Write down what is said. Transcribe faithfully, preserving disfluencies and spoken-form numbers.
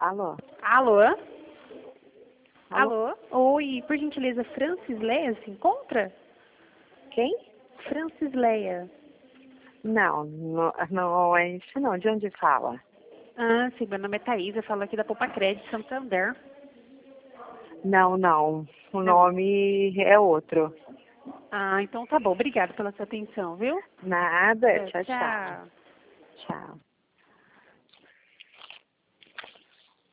Alô? Alô? Alô? Alô? Oi, por gentileza, Francis Leia se encontra? Quem? Francis Leia. Não, não, não é isso não. De onde fala? Ah, sim, meu nome é Thaís, eu falo aqui da Poupa Crédito Santander. Não, não. O Não. nome é outro. Ah, então tá bom. Obrigada pela sua atenção, viu? Nada. É, Tchau, tchau. tchau. Tchau.